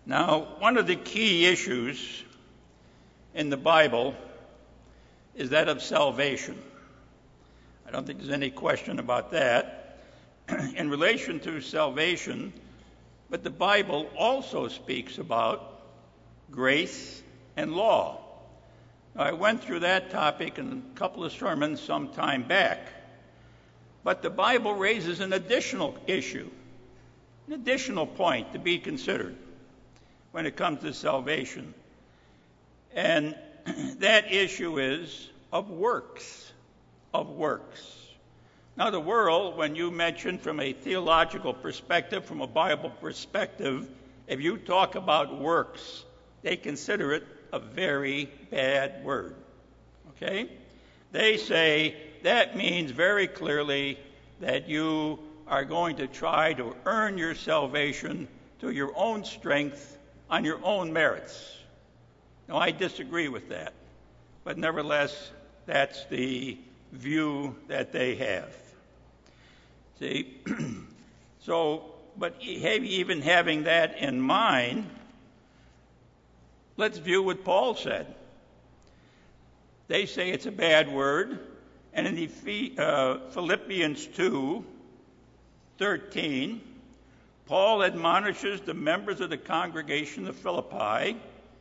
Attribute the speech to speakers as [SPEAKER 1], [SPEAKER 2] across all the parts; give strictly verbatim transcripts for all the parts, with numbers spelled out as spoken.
[SPEAKER 1] Now, one of the key issues in the Bible is that of salvation. I don't think there's any question about that. In relation to salvation, but the Bible also speaks about grace and law. Now, I went through that topic in a couple of sermons some time back. But the Bible raises an additional issue, an additional point to be considered when it comes to salvation. And that issue is of works, of works. Now, the world, when you mention from a theological perspective, from a Bible perspective, if you talk about works, they consider it a very bad word. Okay? They say that means very clearly that you are going to try to earn your salvation through your own strength on your own merits. Now, I disagree with that, but nevertheless, that's the view that they have. See? So, but even having that in mind, let's view what Paul said. They say it's a bad word, and in the, uh, Philippians two thirteen, Paul admonishes the members of the congregation of Philippi,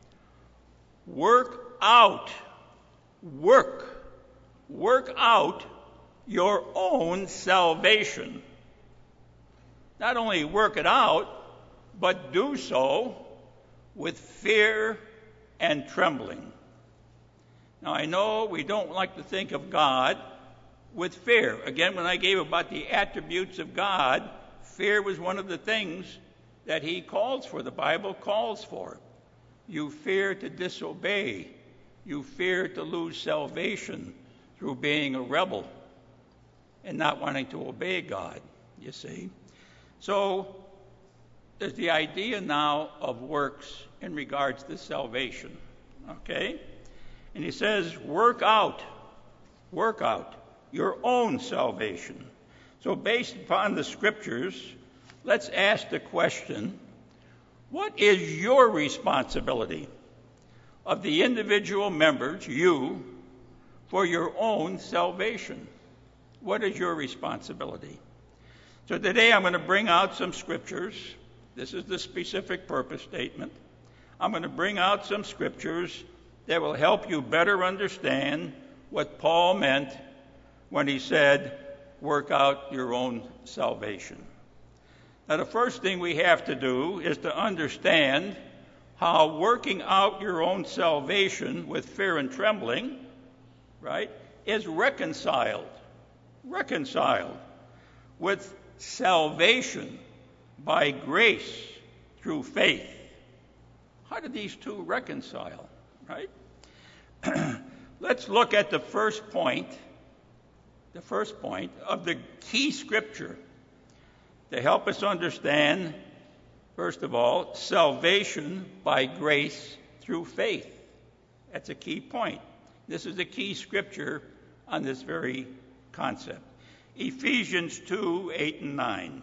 [SPEAKER 1] work out, work, work out your own salvation. Not only work it out, but do so with fear and trembling. Now, I know we don't like to think of God with fear. Again, when I gave about the attributes of God, fear was one of the things that he calls for, the Bible calls for. You fear to disobey. You fear to lose salvation through being a rebel and not wanting to obey God, you see. So there's the idea now of works in regards to salvation, okay? And he says, work out, work out your own salvation. So based upon the scriptures, let's ask the question, what is your responsibility of the individual members, you, for your own salvation? What is your responsibility? So today I'm going to bring out some scriptures. This is the specific purpose statement. I'm going to bring out some scriptures that will help you better understand what Paul meant when he said, work out your own salvation. Now, the first thing we have to do is to understand how working out your own salvation with fear and trembling, right, is reconciled, reconciled with salvation by grace through faith. How do these two reconcile, right? Let's look at the first point, the first point of the key scripture to help us understand, first of all, salvation by grace through faith. That's a key point. This is the key scripture on this very concept. Ephesians two, eight and nine.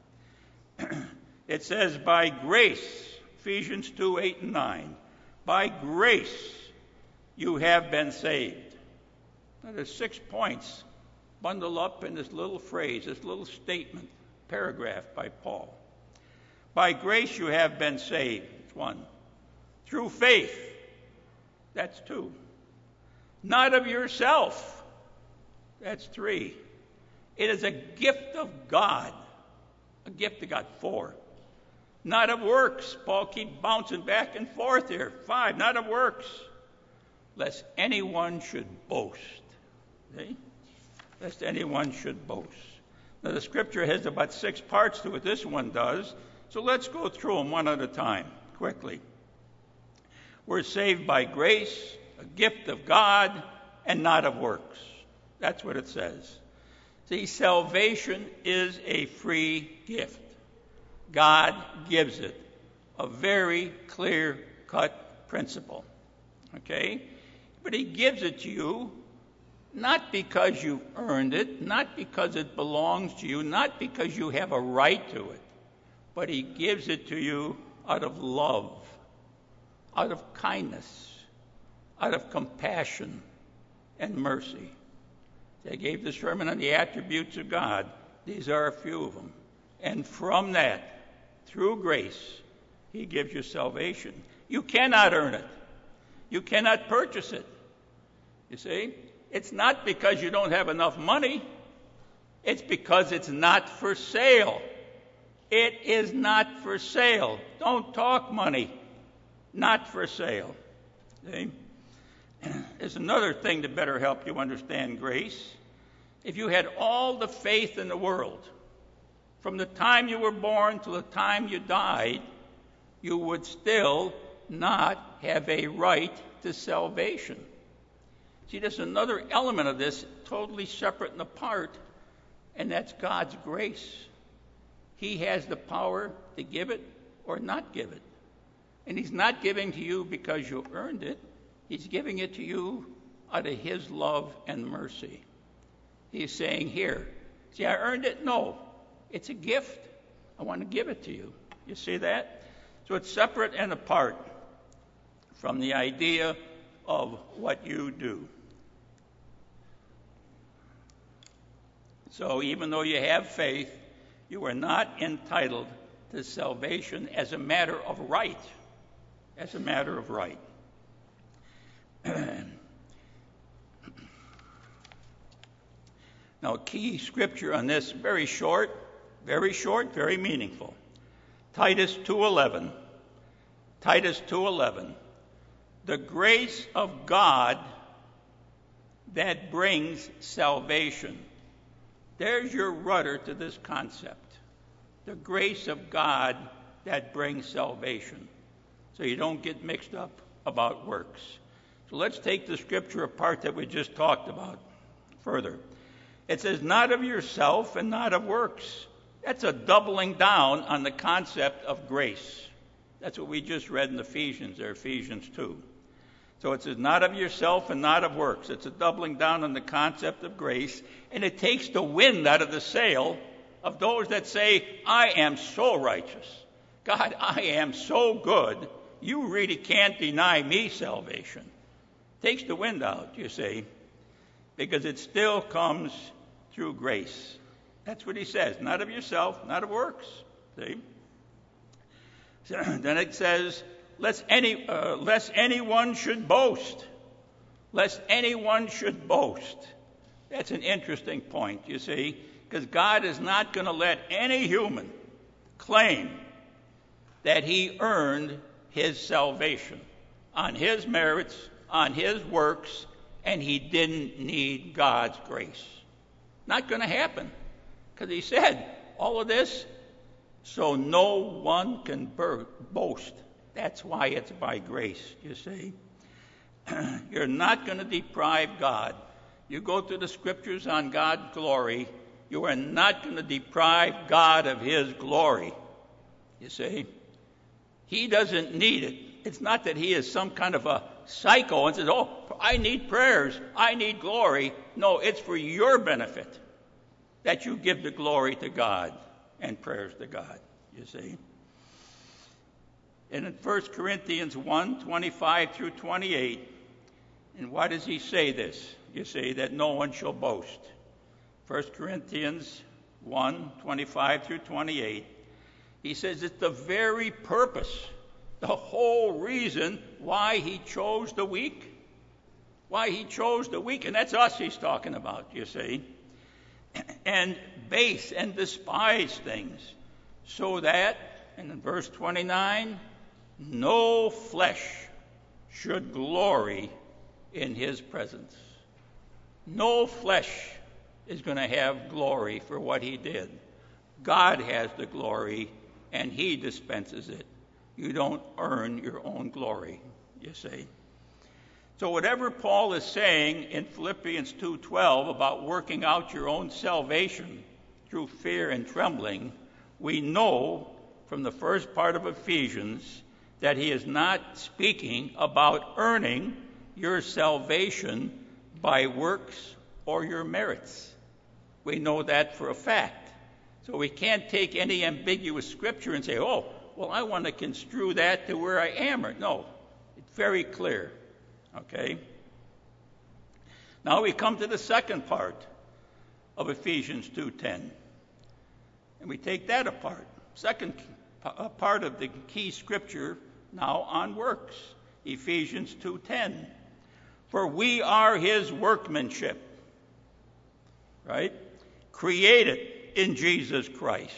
[SPEAKER 1] It says, by grace, Ephesians two, eight and nine, by grace you have been saved. Now, there's six points bundled up in this little phrase, this little statement, paragraph by Paul. By grace you have been saved. That's one. Through faith. That's two. Not of yourself. That's three. It is a gift of God. A gift of God. Four. Not of works. Paul keeps bouncing back and forth here. Five. Not of works, lest anyone should boast. See? Lest anyone should boast. Now, the scripture has about six parts to it. This one does. So let's go through them one at a time, quickly. We're saved by grace, a gift of God, and not of works. That's what it says. See, salvation is a free gift. God gives it. A very clear-cut principle. Okay? But he gives it to you not because you've earned it, not because it belongs to you, not because you have a right to it, but he gives it to you out of love, out of kindness, out of compassion and mercy. I gave the sermon on the attributes of God. These are a few of them. And from that, through grace, he gives you salvation. You cannot earn it. You cannot purchase it. You see? It's not because you don't have enough money. It's because it's not for sale. It is not for sale. Don't talk money. Not for sale. See? There's another thing to better help you understand grace. If you had all the faith in the world, from the time you were born to the time you died, you would still not have a right to salvation. See, there's another element of this, totally separate and apart, and that's God's grace. He has the power to give it or not give it. And he's not giving to you because you earned it. He's giving it to you out of his love and mercy. He's saying, here, see, I earned it? No, it's a gift. I want to give it to you. You see that? So it's separate and apart from the idea of what you do. So even though you have faith, you are not entitled to salvation as a matter of right. As a matter of right. Now, a key scripture on this, very short, very short, very meaningful. Titus two eleven. Titus two eleven. The grace of God that brings salvation. There's your rudder to this concept. The grace of God that brings salvation. So you don't get mixed up about works. So let's take the scripture apart that we just talked about further. It says, not of yourself and not of works. That's a doubling down on the concept of grace. That's what we just read in Ephesians, or Ephesians two. So it says, not of yourself and not of works. It's a doubling down on the concept of grace, and it takes the wind out of the sail of those that say, I am so righteous. God, I am so good. You really can't deny me salvation. Takes the wind out, you see, because it still comes through grace. That's what he says. Not of yourself, not of works. See? So, then it says, lest, any, uh, lest anyone should boast. Lest anyone should boast. That's an interesting point, you see, because God is not going to let any human claim that he earned his salvation on his merits, on his works, and he didn't need God's grace. Not going to happen. Because he said, all of this, so no one can boast. That's why it's by grace, you see. You're not going to deprive God. You go through the scriptures on God's glory, you are not going to deprive God of his glory, you see. He doesn't need it. It's not that he is some kind of a psycho and says, oh, I need prayers, I need glory. No, it's for your benefit that you give the glory to God and prayers to God, you see. And in First Corinthians one, twenty-five through twenty-eight, and why does he say this? You see, that no one shall boast. First Corinthians one, twenty-five through twenty-eight, he says it's the very purpose, the whole reason why he chose the weak. Why he chose the weak, and that's us he's talking about, you see. And base and despise things, so that, and in verse twenty-nine, no flesh should glory in his presence. No flesh is going to have glory for what he did. God has the glory, and he dispenses it. You don't earn your own glory, you see. So whatever Paul is saying in Philippians two twelve about working out your own salvation through fear and trembling, we know from the first part of Ephesians that he is not speaking about earning your salvation by works or your merits. We know that for a fact. So we can't take any ambiguous scripture and say, oh, well, I want to construe that to where I am. Or, no, it's very clear. Okay? Now we come to the second part of Ephesians two ten. And we take that apart. Second uh, part of the key scripture now on works. Ephesians two ten. For we are his workmanship. Right? Created in Jesus Christ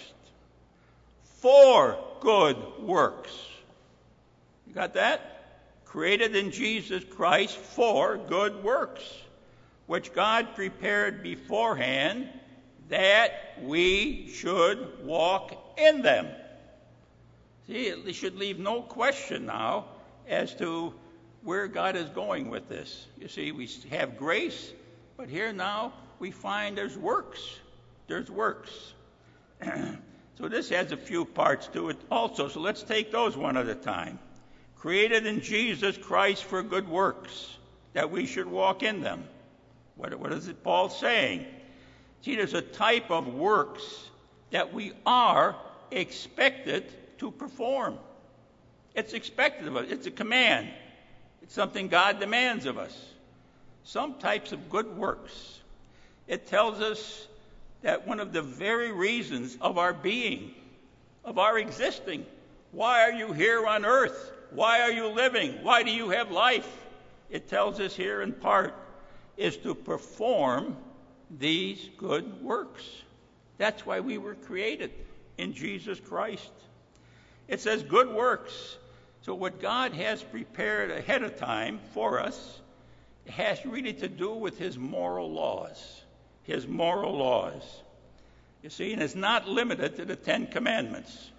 [SPEAKER 1] for good works. You got that? Created in Jesus Christ for good works, which God prepared beforehand that we should walk in them. See, it should leave no question now as to where God is going with this. You see, we have grace, but here now we find there's works. There's works. So this has a few parts to it also, so let's take those one at a time. Created in Jesus Christ for good works, that we should walk in them. What, what is it Paul saying? See, there's a type of works that we are expected to perform. It's expected of us. It's a command. It's something God demands of us. Some types of good works. It tells us that one of the very reasons of our being, of our existing, why are you here on earth? Why are you living? Why do you have life? It tells us here in part is to perform these good works. That's why we were created in Jesus Christ. It says good works. So what God has prepared ahead of time for us has really to do with his moral laws. His moral laws. You see, and it's not limited to the Ten Commandments.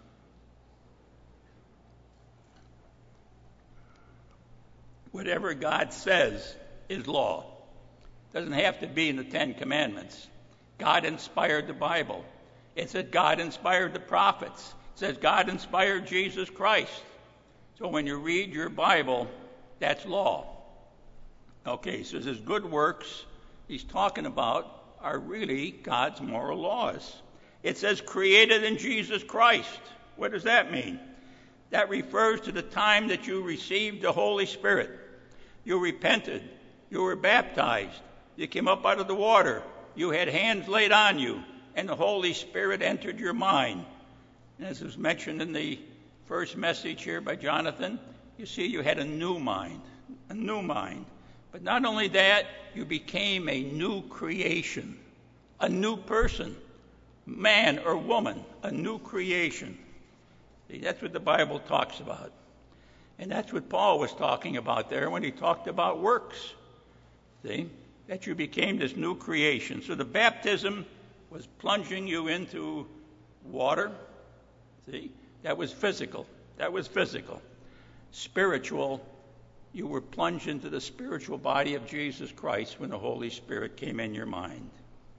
[SPEAKER 1] Whatever God says is law. Doesn't have to be in the Ten Commandments. God inspired the Bible. It said God inspired the prophets. It says God inspired Jesus Christ. So when you read your Bible, that's law. Okay, so there's good works he's talking about are really God's moral laws. It says created in Jesus Christ. What does that mean? That refers to the time that you received the Holy Spirit. You repented. You were baptized. You came up out of the water. You had hands laid on you, and the Holy Spirit entered your mind. And as was mentioned in the first message here by Jonathan, you see you had a new mind, a new mind. But not only that, you became a new creation, a new person, man or woman, a new creation. See, that's what the Bible talks about. And that's what Paul was talking about there when he talked about works. See, that you became this new creation. So the baptism was plunging you into water. See, that was physical. That was physical. Spiritual, you were plunged into the spiritual body of Jesus Christ when the Holy Spirit came in your mind.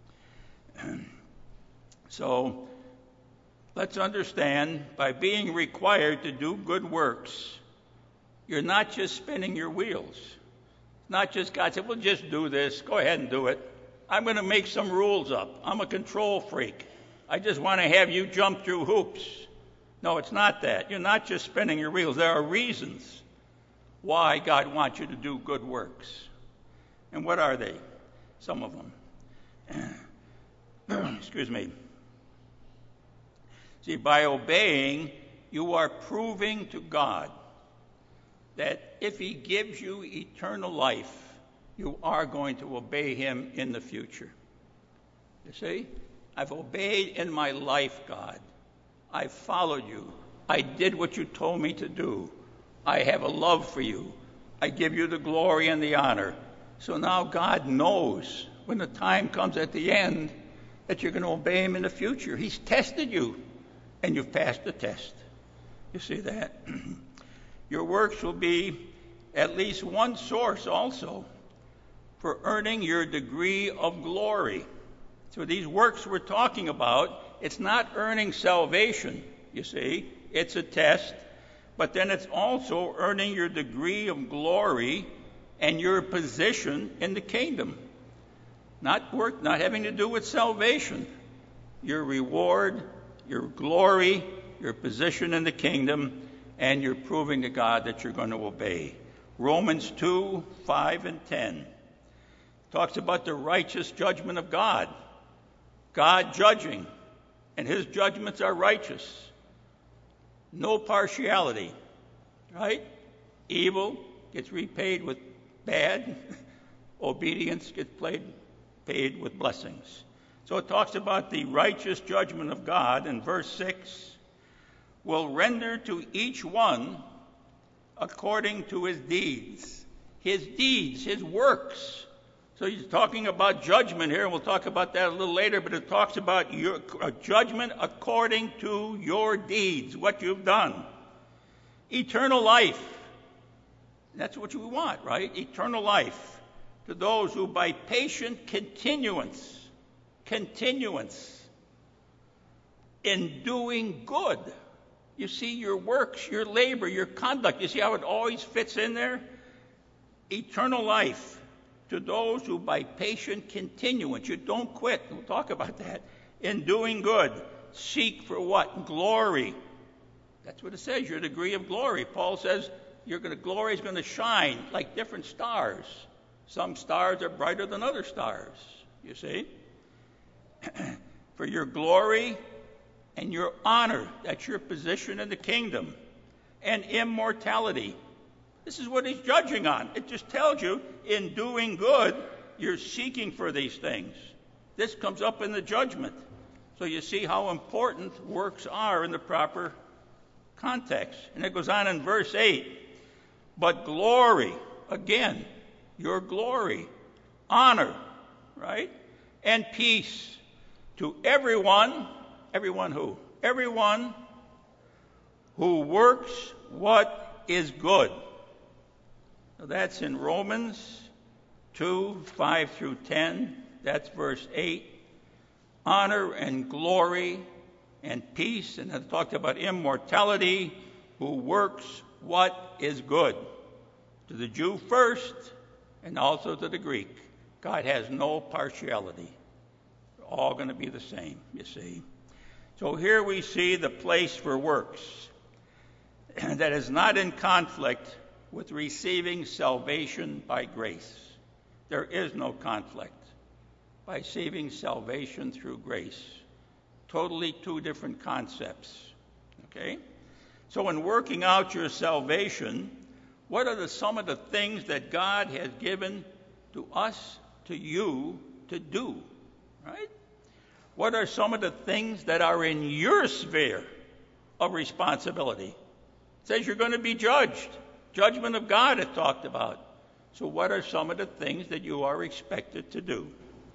[SPEAKER 1] So let's understand, by being required to do good works, you're not just spinning your wheels. It's not just God said, well, just do this. Go ahead and do it. I'm going to make some rules up. I'm a control freak. I just want to have you jump through hoops. No, it's not that. You're not just spinning your wheels. There are reasons why God wants you to do good works. And what are they? Some of them. Excuse me. See, by obeying, you are proving to God that if he gives you eternal life, you are going to obey him in the future. You see? I've obeyed in my life, God. I followed you. I did what you told me to do. I have a love for you. I give you the glory and the honor. So now God knows when the time comes at the end that you're going to obey him in the future. He's tested you, and you've passed the test. You see that? Your works will be at least one source also for earning your degree of glory. So these works we're talking about, it's not earning salvation, you see. It's a test. But then it's also earning your degree of glory and your position in the kingdom. Not work, not having to do with salvation. Your reward, your glory, your position in the kingdom, and you're proving to God that you're going to obey. Romans two, five, and ten talks about the righteous judgment of God. God judging, and his judgments are righteous. No partiality, right? Evil gets repaid with bad. Obedience gets paid, paid with blessings. So it talks about the righteous judgment of God in verse six, will render to each one according to his deeds. His deeds, his works. So he's talking about judgment here, and we'll talk about that a little later, but it talks about your a judgment according to your deeds, what you've done. Eternal life. That's what you want, right? Eternal life to those who by patient continuance, continuance in doing good. You see, your works, your labor, your conduct, you see how it always fits in there? Eternal life to those who by patient continuance, you don't quit, we'll talk about that, in doing good, seek for what? Glory. That's what it says, your degree of glory. Paul says your glory is going to shine like different stars. Some stars are brighter than other stars, you see. For your glory and your honor, that's your position in the kingdom, and immortality. This is what he's judging on. It just tells you in doing good, you're seeking for these things. This comes up in the judgment. So you see how important works are in the proper context. And it goes on in verse eight. But glory, again, your glory, honor, right? And peace to everyone, everyone who? Everyone who works what is good. So that's in Romans two, five through ten. That's verse eight. Honor and glory and peace. And it talked about immortality, who works what is good. To the Jew first, and also to the Greek. God has no partiality. They're all going to be the same, you see. So here we see the place for works that is not in conflict with receiving salvation by grace. There is no conflict by receiving salvation through grace. Totally two different concepts. Okay? So in working out your salvation, what are the, some of the things that God has given to us, to you, to do? Right? What are some of the things that are in your sphere of responsibility? It says you're going to be judged. Judgment of God is talked about. So what are some of the things that you are expected to do?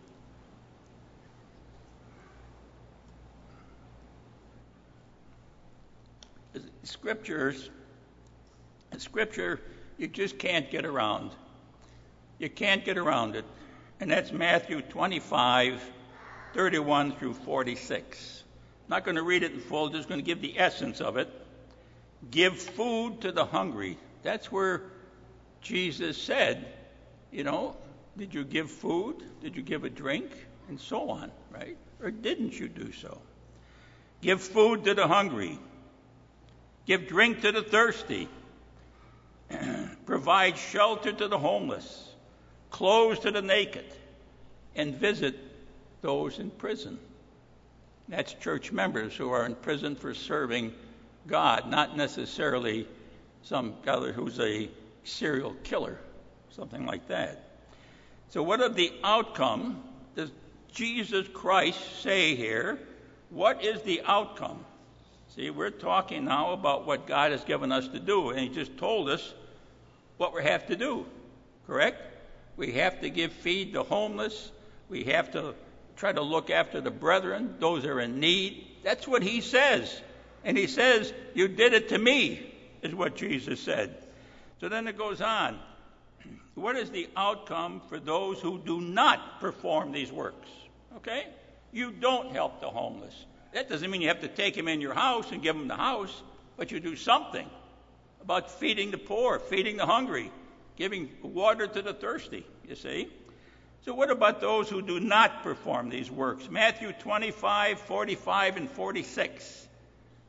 [SPEAKER 1] Scriptures, Scripture, you just can't get around. You can't get around it. And that's Matthew twenty-five, thirty-one through forty-six. I'm not going to read it in full, just going to give the essence of it. Give food to the hungry. That's where Jesus said, you know, did you give food? Did you give a drink? And so on, right? Or didn't you do so? Give food to the hungry. Give drink to the thirsty. Provide shelter to the homeless. Clothes to the naked. And visit those in prison. That's church members who are in prison for serving God, not necessarily some guy who's a serial killer, something like that. So what of the outcome does Jesus Christ say here? What is the outcome? See, we're talking now about what God has given us to do, and he just told us what we have to do, correct? We have to give feed the homeless. We have to try to look after the brethren, those that are in need. That's what he says. And he says, you did it to me, is what Jesus said. So then it goes on. What is the outcome for those who do not perform these works? Okay? You don't help the homeless. That doesn't mean you have to take them in your house and give them the house, but you do something about feeding the poor, feeding the hungry, giving water to the thirsty, you see. So what about those who do not perform these works? Matthew twenty-five, forty-five, and forty-six.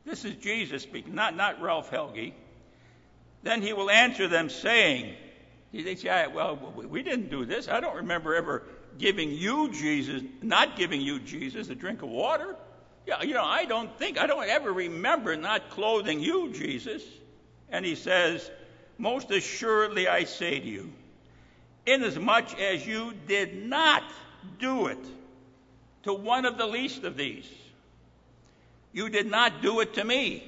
[SPEAKER 1] This is Jesus speaking, not, not Ralph Helge. Then he will answer them saying, they say, well, we didn't do this. I don't remember ever giving you, Jesus, not giving you, Jesus, a drink of water. Yeah, you know, I don't think, I don't ever remember not clothing you, Jesus. And he says, most assuredly I say to you, inasmuch as you did not do it to one of the least of these, you did not do it to me.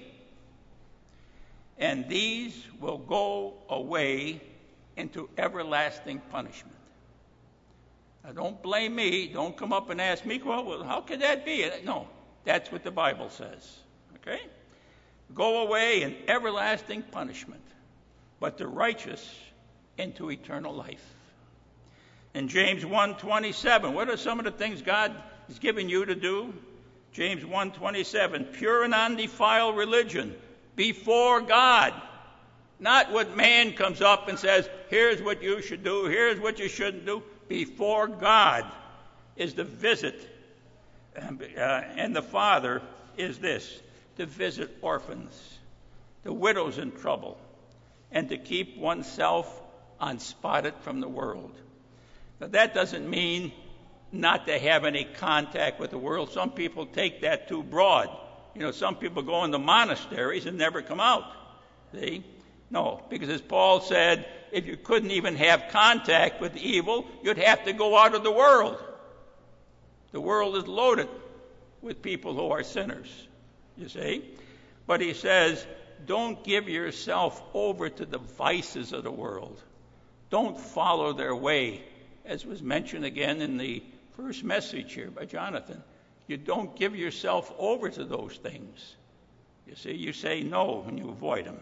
[SPEAKER 1] And these will go away into everlasting punishment. Now, don't blame me. Don't come up and ask me, well, well, how could that be? No, that's what the Bible says. Okay? Go away in everlasting punishment, but the righteous into eternal life. In James one twenty-seven, what are some of the things God is giving you to do? James one twenty-seven, pure and undefiled religion before God. Not what man comes up and says, here's what you should do, here's what you shouldn't do. Before God is the visit, uh, and the Father is this, to visit orphans, the widows in trouble, and to keep oneself unspotted from the world. Now, that doesn't mean not to have any contact with the world. Some people take that too broad. You know, some people go into monasteries and never come out. See? No, because as Paul said, if you couldn't even have contact with evil, you'd have to go out of the world. The world is loaded with people who are sinners, you see. But he says, don't give yourself over to the vices of the world. Don't follow their way, as was mentioned again in the first message here by Jonathan. You don't give yourself over to those things. You see, you say no and you avoid them.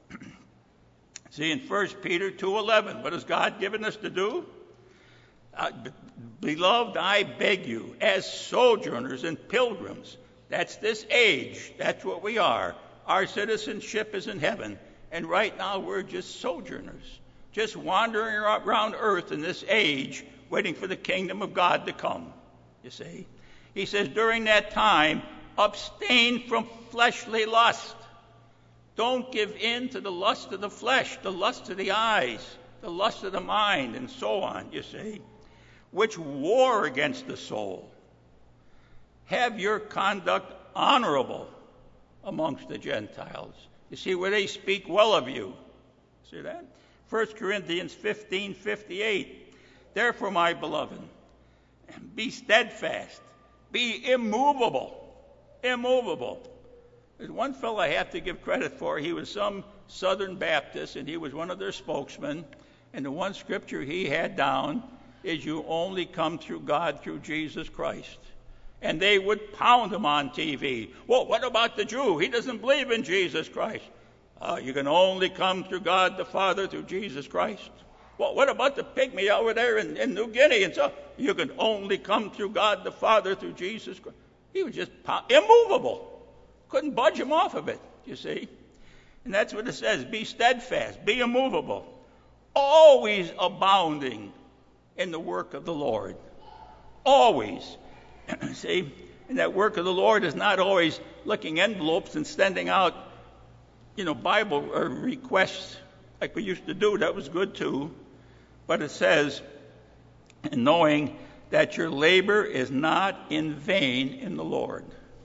[SPEAKER 1] See, in First Peter two eleven, what has God given us to do? Uh, Beloved, I beg you, as sojourners and pilgrims, that's this age, that's what we are. Our citizenship is in heaven, and right now we're just sojourners, just wandering around earth in this age, waiting for the kingdom of God to come, you see. He says, during that time, abstain from fleshly lust. Don't give in to the lust of the flesh, the lust of the eyes, the lust of the mind, and so on, you see, which war against the soul. Have your conduct honorable amongst the Gentiles. You see, where they speak well of you. See that? First Corinthians fifteen fifty-eight. Therefore, my beloved, be steadfast, be immovable, immovable. There's one fellow I have to give credit for. He was some Southern Baptist, and he was one of their spokesmen. And the one scripture he had down is, you only come through God through Jesus Christ. And they would pound him on T V. Well, what about the Jew? He doesn't believe in Jesus Christ. Uh, you can only come through God the Father through Jesus Christ. Well, what about the pygmy over there in, in New Guinea? And so you can only come through God the Father through Jesus Christ. He was just pound- immovable. Couldn't budge him off of it, you see. And that's what it says. Be steadfast, be immovable, always abounding in the work of the Lord. Always. See, and that work of the Lord is not always licking envelopes and sending out, you know, Bible requests like we used to do. That was good too. But it says, knowing that your labor is not in vain in the Lord.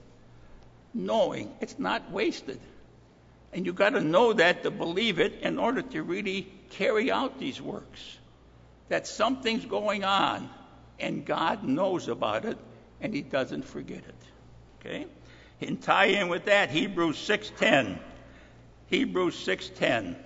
[SPEAKER 1] Knowing it's not wasted. And you've got to know that to believe it in order to really carry out these works. That something's going on, and God knows about it, and he doesn't forget it. Okay? And tie in with that, Hebrews six ten. Hebrews six ten.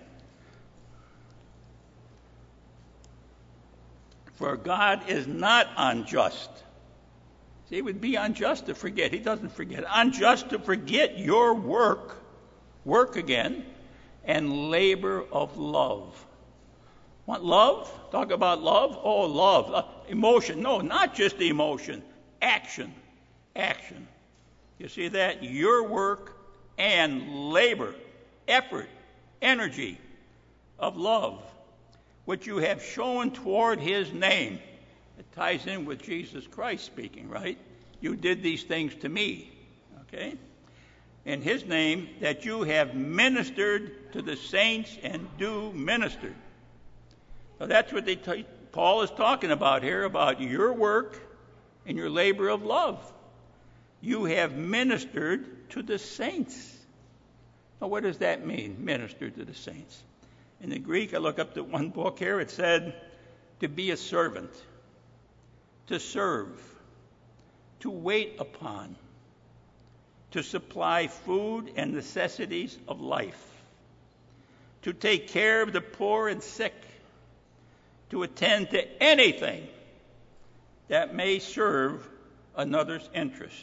[SPEAKER 1] For God is not unjust. See, it would be unjust to forget. He doesn't forget. Unjust to forget your work, work again, and labor of love. Want love? Talk about love? Oh, love. Uh, emotion. No, not just the emotion. Action. Action. You see that? Your work and labor, effort, energy of love, which you have shown toward his name. It ties in with Jesus Christ speaking, right? You did these things to me, okay? in his name, that you have ministered to the saints and do minister. So that's what they t- Paul is talking about here, about your work and your labor of love. You have ministered to the saints. Now, what does that mean, minister to the saints? In the Greek, I look up the one book here, it said to be a servant, to serve, to wait upon, to supply food and necessities of life, to take care of the poor and sick, to attend to anything that may serve another's interest.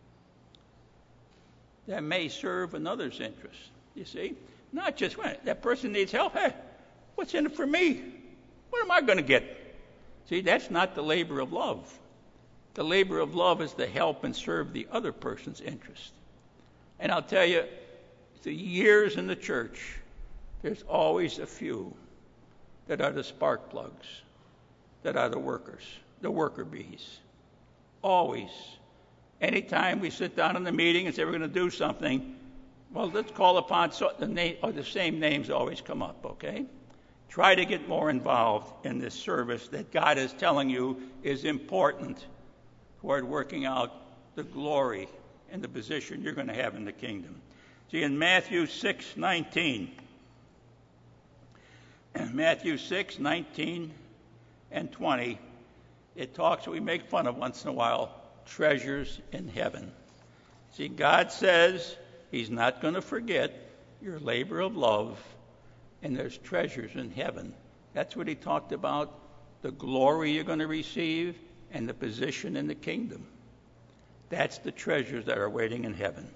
[SPEAKER 1] That may serve another's interest. You see? Not just when that person needs help. Hey, what's in it for me? What am I going to get? See, that's not the labor of love. The labor of love is to help and serve the other person's interest. And I'll tell you, the years in the church, there's always a few that are the spark plugs, that are the workers, the worker bees. Always. Anytime we sit down in the meeting and say we're going to do something, well, let's call upon so, the name, or the same names always come up, okay? Try to get more involved in this service that God is telling you is important toward working out the glory and the position you're going to have in the kingdom. See, in Matthew six nineteen, Matthew six nineteen and twenty, it talks, we make fun of once in a while, treasures in heaven. See, God says he's not going to forget your labor of love, and there's treasures in heaven. That's what he talked about, the glory you're going to receive and the position in the kingdom. That's the treasures that are waiting in heaven.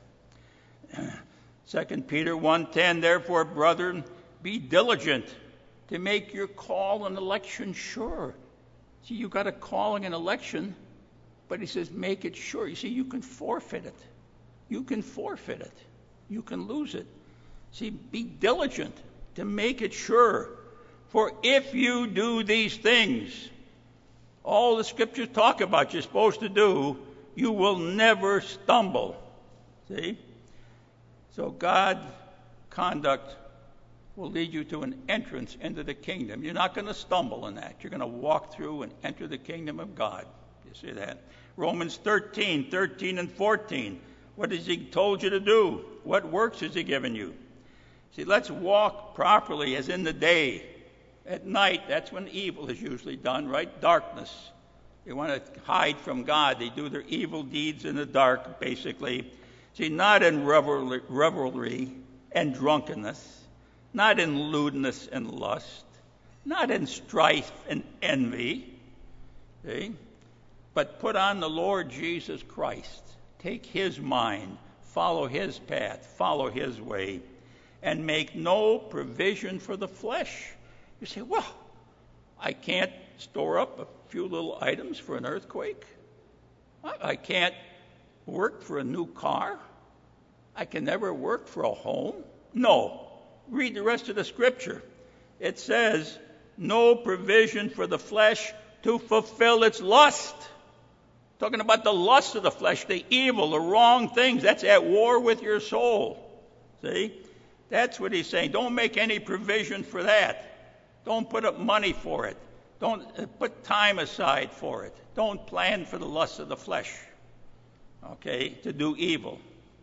[SPEAKER 1] Second Peter one ten, therefore, brethren, be diligent to make your call and election sure. See, you got a calling and election, but he says make it sure. You see, you can forfeit it. You can forfeit it. You can lose it. See, be diligent to make it sure. For if you do these things, all the scriptures talk about you're supposed to do, you will never stumble. See? So God's conduct will lead you to an entrance into the kingdom. You're not going to stumble in that. You're going to walk through and enter the kingdom of God. You see that? Romans thirteen, thirteen and fourteen. What has he told you to do? What works has he given you? See, let's walk properly as in the day. At night, that's when evil is usually done, right? Darkness. They want to hide from God. They do their evil deeds in the dark, basically. See, not in revelry, revelry and drunkenness, not in lewdness and lust, not in strife and envy, see? But put on the Lord Jesus Christ. Take his mind, follow his path, follow his way, and make no provision for the flesh. You say, well, I can't store up a few little items for an earthquake. I can't work for a new car. I can never work for a home. No. Read the rest of the scripture. It says, no provision for the flesh to fulfill its lust. Talking about the lust of the flesh, the evil, the wrong things. That's at war with your soul. See? That's what he's saying. Don't make any provision for that. Don't put up money for it. Don't put time aside for it. Don't plan for the lust of the flesh, okay, to do evil.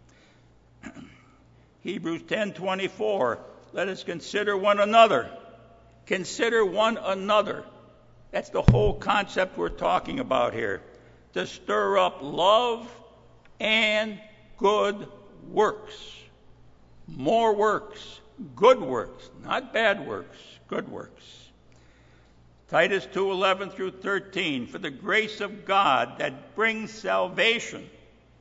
[SPEAKER 1] Hebrews ten twenty-four, let us consider one another. Consider one another. That's the whole concept we're talking about here. To stir up love and good works. More works, good works, not bad works, good works. Titus two eleven through thirteen, for the grace of God that brings salvation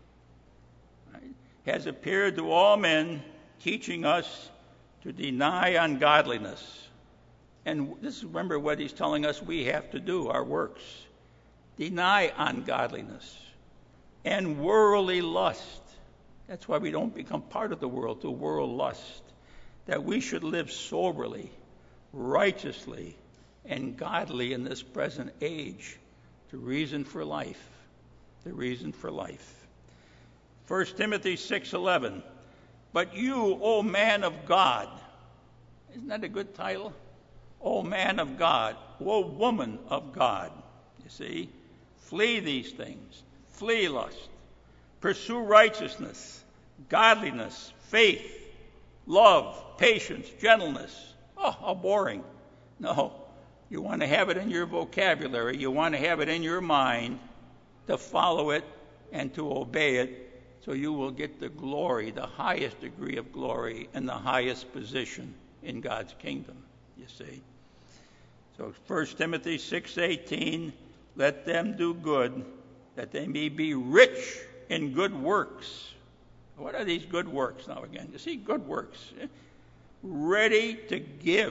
[SPEAKER 1] has appeared to all men, teaching us to deny ungodliness. And this is, remember what he's telling us we have to do, our works. Deny ungodliness and worldly lust. That's why we don't become part of the world, to world lust. That we should live soberly, righteously, and godly in this present age. The reason for life. The reason for life. First Timothy six eleven. But you, O man of God, isn't that a good title? O man of God, O woman of God, you see, flee these things, flee lust, pursue righteousness, godliness, faith, love, patience, gentleness. Oh, how boring. No, you want to have it in your vocabulary. You want to have it in your mind to follow it and to obey it, so you will get the glory, the highest degree of glory, and the highest position in God's kingdom, you see. So First Timothy six eighteen, let them do good, that they may be rich in good works. What are these good works now again? You see, good works. Ready to give.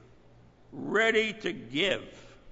[SPEAKER 1] Ready to give.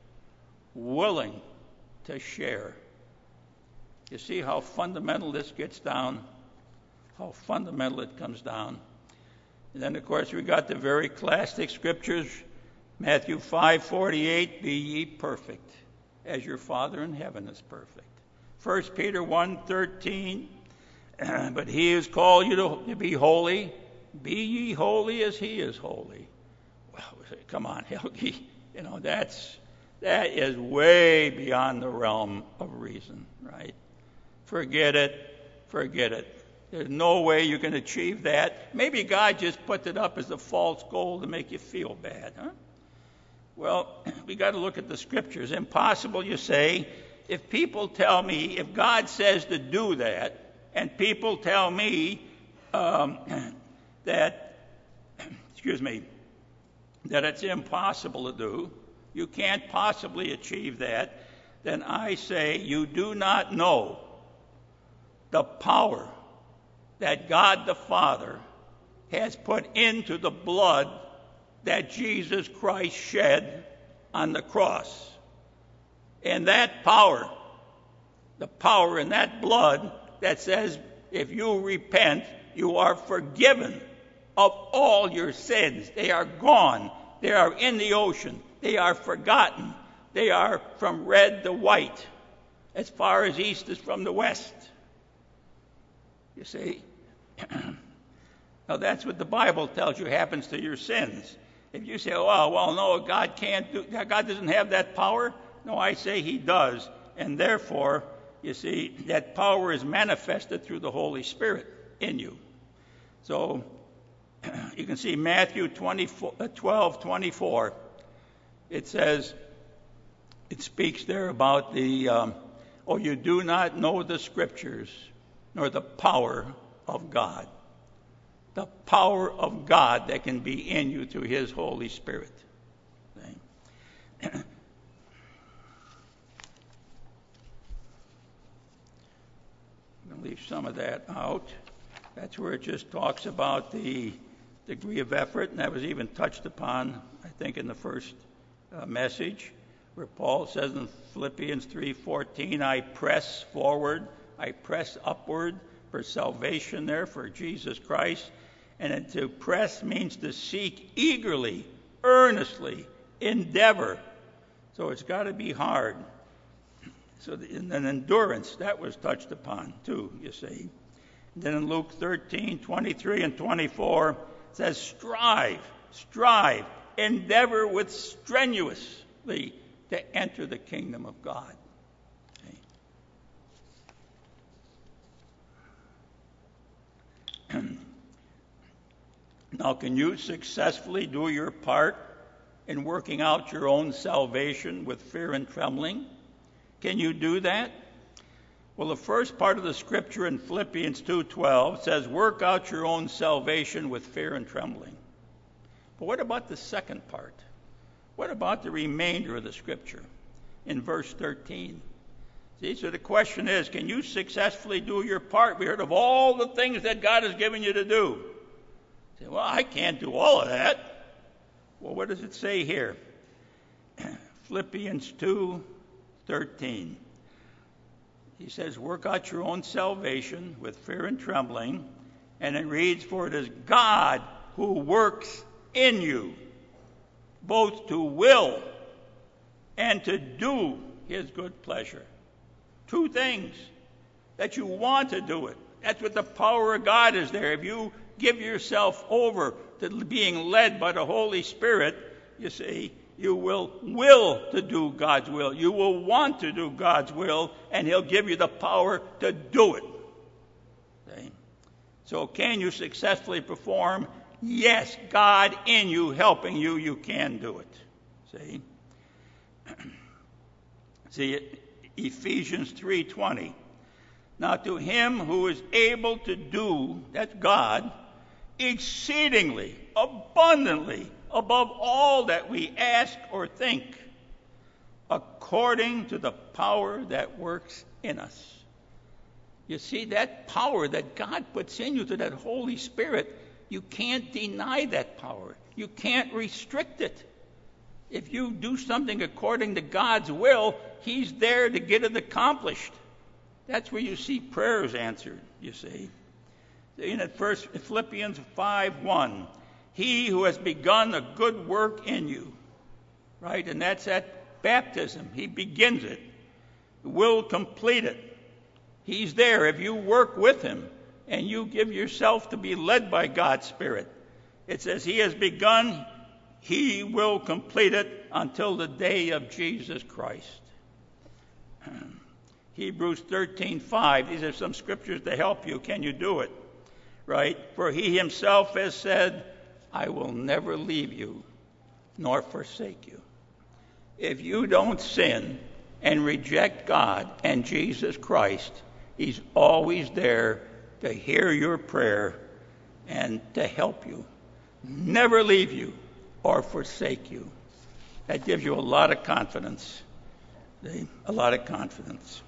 [SPEAKER 1] Willing to share. You see how fundamental this gets down? How fundamental it comes down. And then, of course, we got the very classic scriptures. Matthew five forty-eight, be ye perfect, as your Father in heaven is perfect. First Peter one thirteen, but he has called you to be holy. Be ye holy as he is holy. Well, come on, Helgi. You know, that's, that is way beyond the realm of reason, right? Forget it. Forget it. There's no way you can achieve that. Maybe God just put it up as a false goal to make you feel bad, huh? Well, we got to look at the scriptures. Impossible, you say. If people tell me, if God says to do that, and people tell me um, that, excuse me, that it's impossible to do, you can't possibly achieve that, then I say you do not know the power that God the Father has put into the blood that Jesus Christ shed on the cross. And that power, the power in that blood that says if you repent, you are forgiven of all your sins. They are gone. They are in the ocean. They are forgotten. They are from red to white, as far as east is from the west. You see? Now that's what the Bible tells you happens to your sins. If you say, oh, well, no, God can't do, God doesn't have that power. No, I say he does. And therefore, you see, that power is manifested through the Holy Spirit in you. So you can see Matthew twelve twenty-four. It says, it speaks there about the, um, oh, you do not know the scriptures, nor the power of God. The power of God that can be in you through his Holy Spirit. I'm going to leave some of that out. That's where it just talks about the degree of effort, and that was even touched upon, I think, in the first uh, message, where Paul says in Philippians three fourteen, I press forward, I press upward for salvation there, for Jesus Christ. And to press means to seek eagerly, earnestly, endeavor. So it's got to be hard. So the, and then endurance, that was touched upon too, you see. And then in Luke thirteen, twenty-three and twenty-four, it says, strive, strive, endeavor with strenuously to enter the kingdom of God. Okay. Now, can you successfully do your part in working out your own salvation with fear and trembling? Can you do that? Well, the first part of the scripture in Philippians two twelve says, work out your own salvation with fear and trembling. But what about the second part? What about the remainder of the scripture in verse thirteen? See, so the question is, can you successfully do your part? We heard of all the things that God has given you to do. Say, well, I can't do all of that. Well, what does it say here? Philippians two thirteen. He says, work out your own salvation with fear and trembling. And it reads, for it is God who works in you, both to will and to do his good pleasure. Two things. That you want to do it. That's what the power of God is there. If you give yourself over to being led by the Holy Spirit, you see, you will will to do God's will. You will want to do God's will, and He'll give you the power to do it. See? So can you successfully perform? Yes, God in you, helping you, you can do it. See? See, Ephesians three twenty. Now to Him who is able to do, that's God, exceedingly, abundantly, above all that we ask or think, according to the power that works in us. You see, that power that God puts in you, to that Holy Spirit, you can't deny that power. You can't restrict it. If you do something according to God's will, He's there to get it accomplished. That's where you see prayers answered, you see. In at first, Philippians five one, He who has begun a good work in you, right? And that's at baptism. He begins it, will complete it. He's there. If you work with Him and you give yourself to be led by God's Spirit, it says He has begun, He will complete it until the day of Jesus Christ. Hebrews thirteen five, these are some scriptures to help you. Can you do it? Right? For He Himself has said, I will never leave you nor forsake you. If you don't sin and reject God and Jesus Christ, He's always there to hear your prayer and to help you. Never leave you or forsake you. That gives you a lot of confidence. A lot of confidence.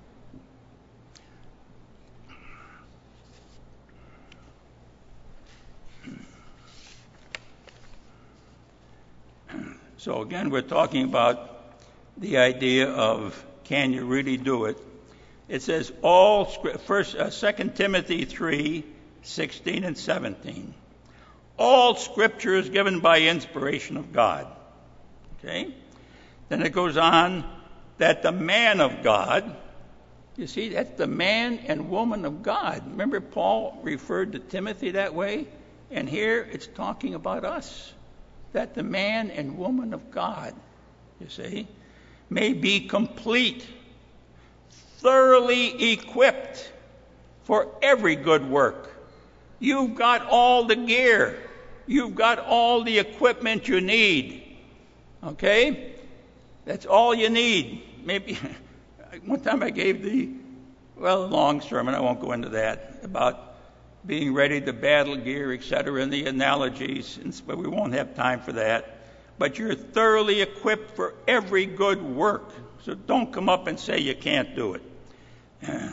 [SPEAKER 1] So again, we're talking about the idea of, can you really do it? It says all first, uh, Second Timothy three sixteen and seventeen. All Scripture is given by inspiration of God. Okay. Then it goes on that the man of God, you see, that's the man and woman of God. Remember, Paul referred to Timothy that way, and here it's talking about us. That the man and woman of God, you see, may be complete, thoroughly equipped for every good work. You've got all the gear. You've got all the equipment you need. Okay? That's all you need. Maybe one time I gave the, well, a long sermon, I won't go into that, about being ready, the battle gear, et cetera, and the analogies, but we won't have time for that. But you're thoroughly equipped for every good work. So don't come up and say you can't do it. Uh,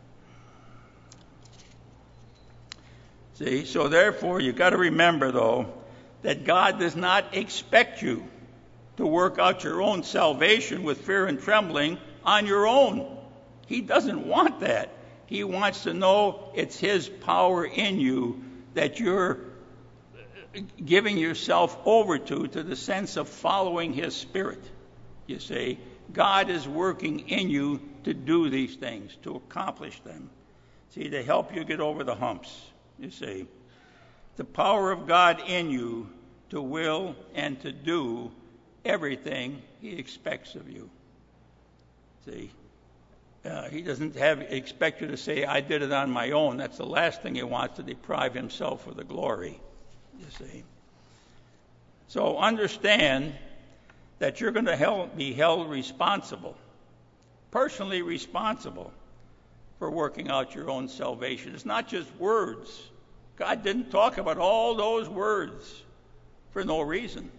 [SPEAKER 1] see, so therefore, you've got to remember, though, that God does not expect you to work out your own salvation with fear and trembling on your own. He doesn't want that. He wants to know it's His power in you that you're giving yourself over to, to the sense of following His Spirit. You see, God is working in you to do these things, to accomplish them. See, to help you get over the humps, you see. The power of God in you to will and to do everything He expects of you. See. Uh, he doesn't have expect you to say, I did it on my own. That's the last thing He wants, to deprive Himself of the glory, you see. So understand that you're going to held, be held responsible, personally responsible, for working out your own salvation. It's not just words. God didn't talk about all those words for no reason.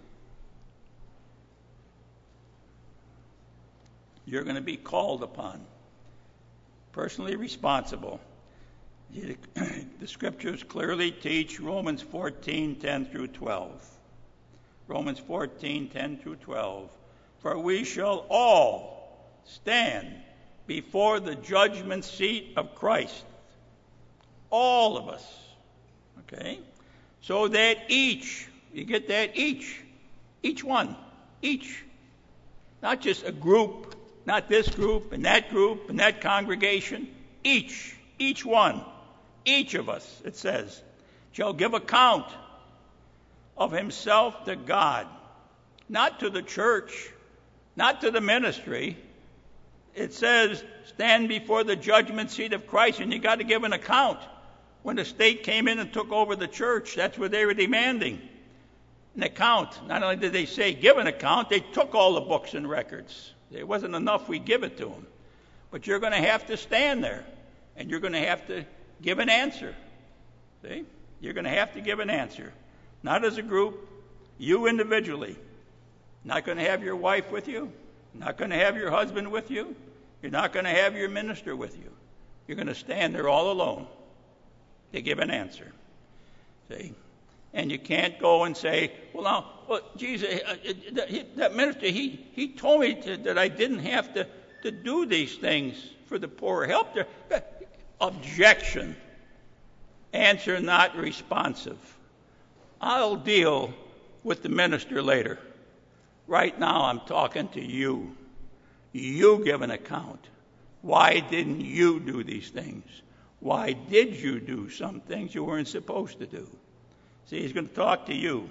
[SPEAKER 1] You're going to be called upon. Personally responsible. The Scriptures clearly teach Romans fourteen ten through twelve. Romans fourteen ten through twelve. For we shall all stand before the judgment seat of Christ. All of us. Okay? So that each, you get that? Each. Each one. Each. Not just a group. Not this group and that group and that congregation. Each, each one, each of us, it says, shall give account of himself to God, not to the church, not to the ministry. It says, stand before the judgment seat of Christ, and you got to give an account. When the state came in and took over the church, that's what they were demanding, an account. Not only did they say give an account, they took all the books and records. It wasn't enough we give it to them. But you're going to have to stand there, and you're going to have to give an answer. See? You're going to have to give an answer. Not as a group, you individually. Not going to have your wife with you. Not going to have your husband with you. You're not going to have your minister with you. You're going to stand there all alone to give an answer. See? And you can't go and say, well, now, well, Jesus, uh, that, that minister, he, he told me to, that I didn't have to, to do these things for the poor. Help their objection. Answer not responsive. I'll deal with the minister later. Right now, I'm talking to you. You give an account. Why didn't you do these things? Why did you do some things you weren't supposed to do? See, he's going to talk to you.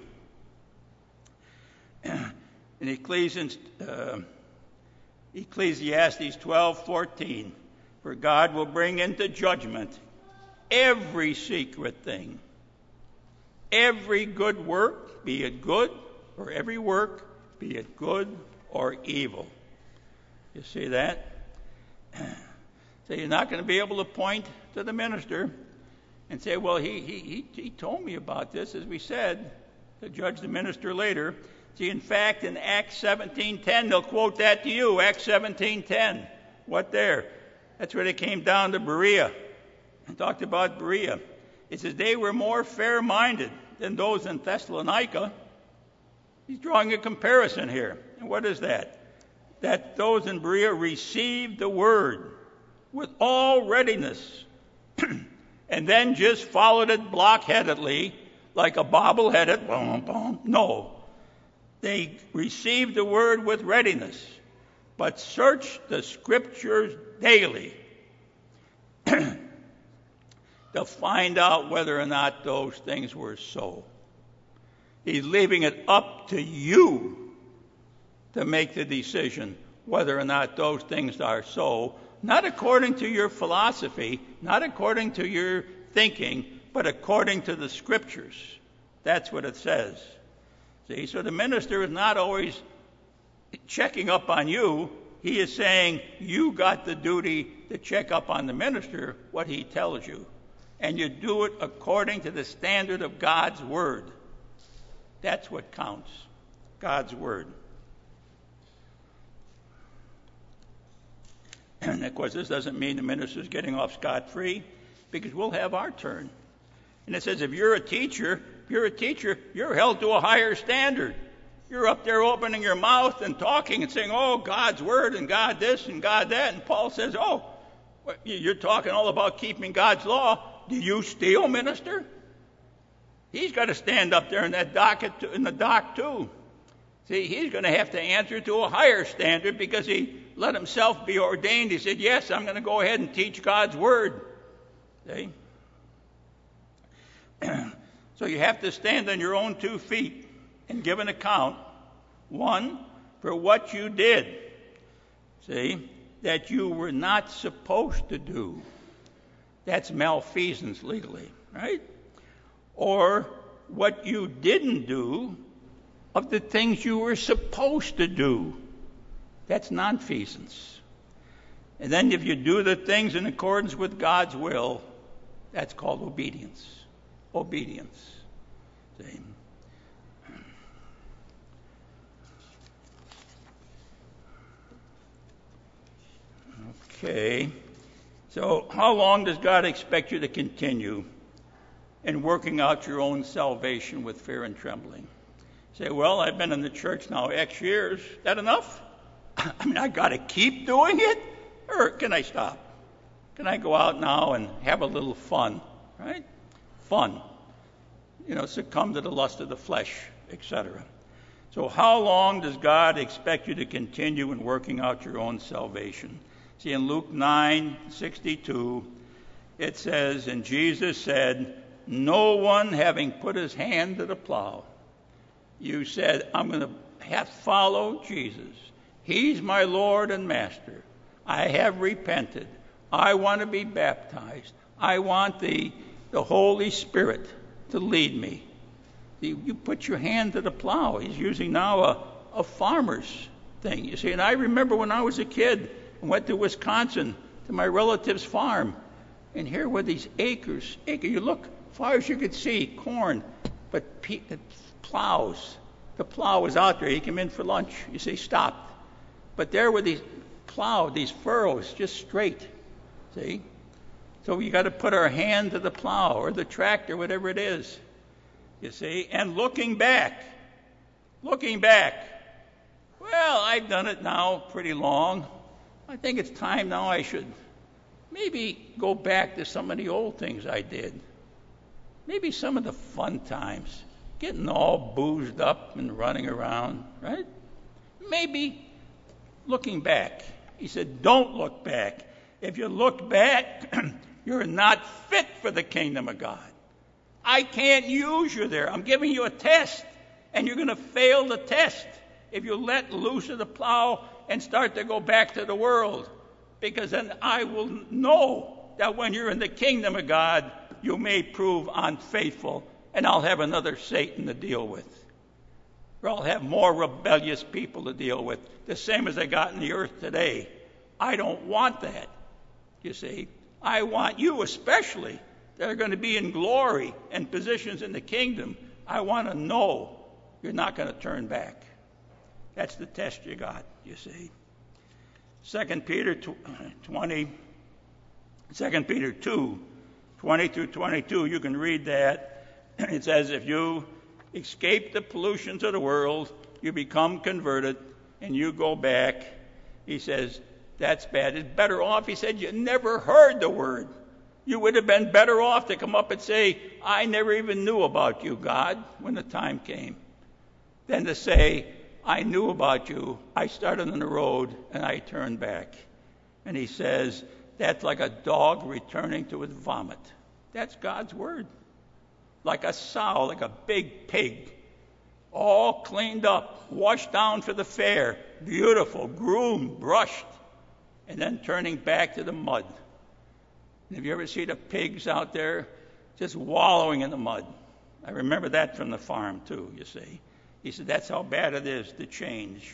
[SPEAKER 1] In Ecclesiastes, uh, Ecclesiastes twelve fourteen, for God will bring into judgment every secret thing, every good work, be it good, or every work, be it good or evil. You see that? So you're not going to be able to point to the minister and say, well, he, he, he, he told me about this, as we said, to judge the minister later. See, in fact, in Acts seventeen ten, they'll quote that to you, Acts seventeen ten. What there? That's where they came down to Berea and talked about Berea. It says they were more fair-minded than those in Thessalonica. He's drawing a comparison here. And what is that? That those in Berea received the word with all readiness and then just followed it blockheadedly like a bobbleheaded boom, boom. No. They received the word with readiness, but searched the scriptures daily to find out whether or not those things were so. He's leaving it up to you to make the decision whether or not those things are so, not according to your philosophy, not according to your thinking, but according to the scriptures. That's what it says. See, so the minister is not always checking up on you. He is saying you got the duty to check up on the minister, what he tells you. And you do it according to the standard of God's word. That's what counts, God's word. And of course, this doesn't mean the minister's getting off scot-free, because we'll have our turn. And it says if you're a teacher, if you're a teacher, you're held to a higher standard. You're up there opening your mouth and talking and saying, oh, God's word and God this and God that. And Paul says, oh, you're talking all about keeping God's law. Do you steal, minister? He's got to stand up there in that docket, in the dock too. See, he's going to have to answer to a higher standard because he let himself be ordained. He said, yes, I'm going to go ahead and teach God's word. See? So you have to stand on your own two feet and give an account. One, for what you did. See, that you were not supposed to do. That's malfeasance legally, right? Or what you didn't do of the things you were supposed to do. That's nonfeasance. And then if you do the things in accordance with God's will, that's called obedience. Obedience. See? Okay. So how long does God expect you to continue in working out your own salvation with fear and trembling? Say, well, I've been in the church now X years. Is that enough? I mean, I got to keep doing it? Or can I stop? Can I go out now and have a little fun? Right? Fun. You know, succumb to the lust of the flesh, et cetera. So how long does God expect you to continue in working out your own salvation? See, in Luke nine sixty-two, it says, and Jesus said, no one having put his hand to the plow. You said, I'm going to have to follow Jesus. He's my Lord and Master. I have repented. I want to be baptized. I want the, the Holy Spirit to lead me. You, you put your hand to the plow. He's using now a, a farmer's thing, you see. And I remember when I was a kid and went to Wisconsin to my relative's farm. And here were these acres. Acre, you look, as far as you could see, corn, but pe- plows. The plow was out there. He came in for lunch. You see, stopped. But there were these plow, these furrows, just straight. See? So we got to put our hand to the plow or the tractor, whatever it is. You see? And looking back. Looking back. Well, I've done it now pretty long. I think it's time now I should maybe go back to some of the old things I did. Maybe some of the fun times. Getting all boozed up and running around, right? Maybe looking back. He said, don't look back. If you look back, you're not fit for the kingdom of God. I can't use you there. I'm giving you a test, and you're going to fail the test if you let loose of the plow and start to go back to the world. Because then I will know that when you're in the kingdom of God, you may prove unfaithful, and I'll have another Satan to deal with. Or I'll have more rebellious people to deal with, the same as I got in the earth today. I don't want that, you see. I want you especially that are going to be in glory and positions in the kingdom. I want to know you're not going to turn back. That's the test you got, you see. Second Peter twenty, Second Peter two, twenty through twenty-two, you can read that. It says, if you escape the pollutions of the world, you become converted, and you go back. He says, that's bad. It's better off, he said, you never heard the word. You would have been better off to come up and say, I never even knew about you, God, when the time came, than to say, I knew about you. I started on the road, and I turned back. And he says, that's like a dog returning to its vomit. That's God's word. Like a sow, like a big pig, all cleaned up, washed down for the fair, beautiful, groomed, brushed, and then turning back to the mud. And have you ever seen the pigs out there just wallowing in the mud? I remember that from the farm too, you see. He said, that's how bad it is to change.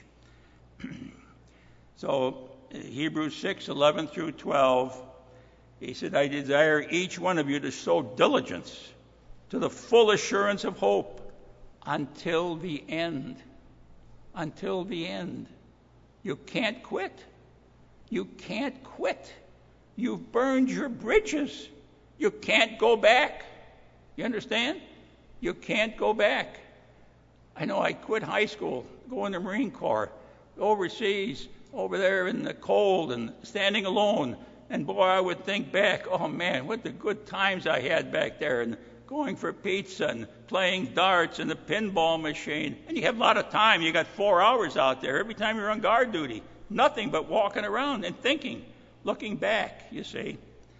[SPEAKER 1] So Hebrews six, eleven through twelve, he said, I desire each one of you to show diligence to the full assurance of hope until the end. Until the end. You can't quit. You can't quit. You've burned your bridges. You can't go back. You understand? You can't go back. I know I quit high school, go in the Marine Corps, overseas, over there in the cold and standing alone. And boy, I would think back, oh man, what the good times I had back there, and going for pizza and playing darts and the pinball machine. And you have a lot of time. You got four hours out there every time you're on guard duty. Nothing but walking around and thinking, looking back, you see.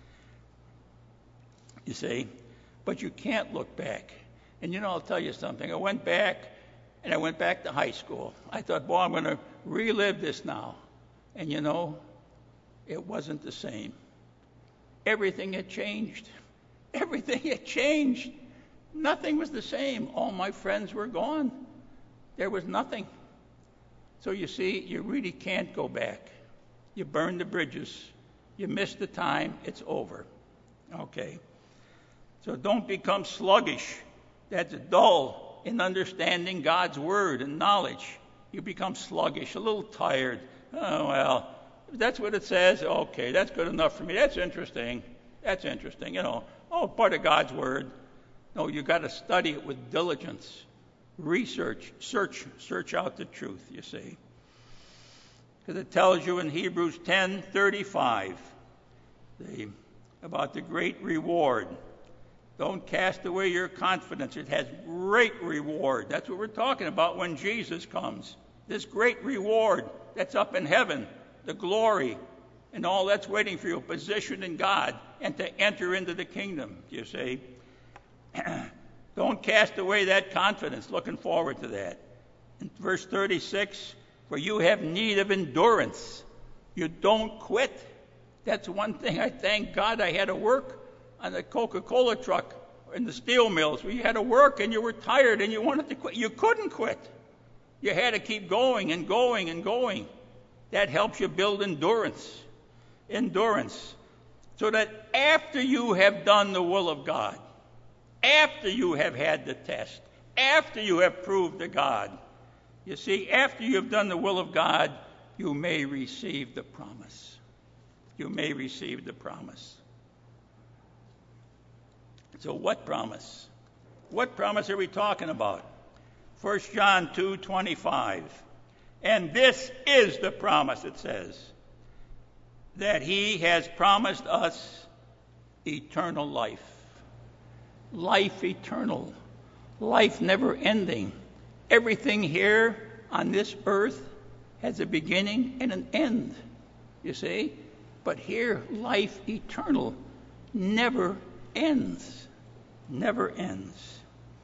[SPEAKER 1] You see? But you can't look back. And you know, I'll tell you something. I went back, and I went back to high school. I thought, boy, I'm going to relive this now. And you know, it wasn't the same. Everything had changed. Everything had changed. Nothing was the same. All my friends were gone. There was nothing. So you see, you really can't go back. You burn the bridges. You miss the time. It's over. Okay. So don't become sluggish. That's dull in understanding God's word and knowledge. You become sluggish, a little tired. Oh, well, if that's what it says, okay, that's good enough for me. That's interesting. That's interesting, you know. Oh, part of God's word. No, you got to study it with diligence. Research, search, search out the truth, you see. Because it tells you in Hebrews ten thirty-five the, about the great reward. Don't cast away your confidence. It has great reward. That's what we're talking about when Jesus comes. This great reward that's up in heaven, the glory, and all that's waiting for you, a position in God, and to enter into the kingdom, you see. Don't cast away that confidence, looking forward to that. In verse thirty-six, for you have need of endurance. You don't quit. That's one thing I thank God I had to work on the Coca-Cola truck in the steel mills, where you had to work and you were tired and you wanted to quit. You couldn't quit. You had to keep going and going and going. That helps you build endurance. Endurance. So that after you have done the will of God, after you have had the test, after you have proved to God, you see, after you have done the will of God, you may receive the promise. You may receive the promise. So what promise? What promise are we talking about? First John two twenty-five. And this is the promise, it says, that he has promised us eternal life. Life eternal. Life never ending. Everything here on this earth has a beginning and an end, you see? But here, life eternal never ends. Never ends.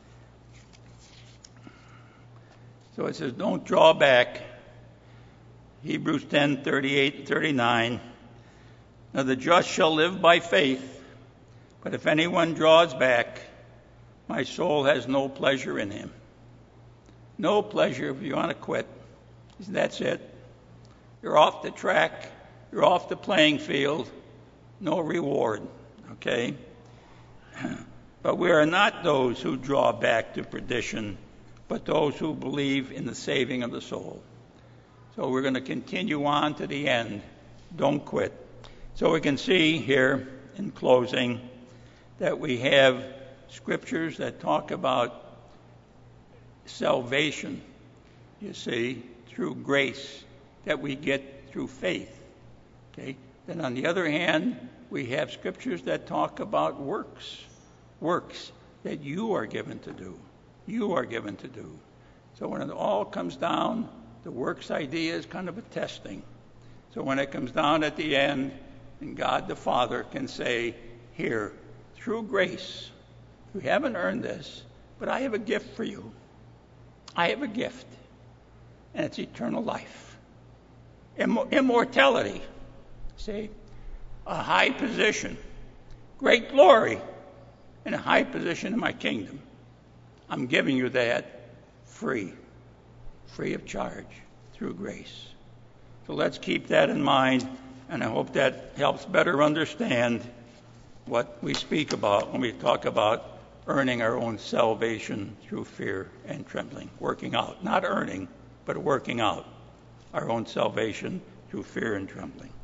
[SPEAKER 1] So it says, don't draw back. Hebrews ten thirty-eight and thirty-nine. Now the just shall live by faith, but if anyone draws back, my soul has no pleasure in him. No pleasure if you want to quit. That's it. You're off the track. You're off the playing field. No reward. Okay? But we are not those who draw back to perdition, but those who believe in the saving of the soul. So we're going to continue on to the end. Don't quit. So we can see here in closing that we have scriptures that talk about salvation, you see, through grace that we get through faith. Okay? Then on the other hand, we have scriptures that talk about works. Works that you are given to do. You are given to do. So when it all comes down, the works idea is kind of a testing. So when it comes down at the end, and God the Father can say, here, through grace, you haven't earned this, but I have a gift for you. I have a gift, and it's eternal life. Imm- immortality, see, a high position, great glory, and a high position in my kingdom. I'm giving you that free, free of charge, through grace. So let's keep that in mind, and I hope that helps better understand what we speak about when we talk about earning our own salvation through fear and trembling. Working out, not earning, but working out our own salvation through fear and trembling.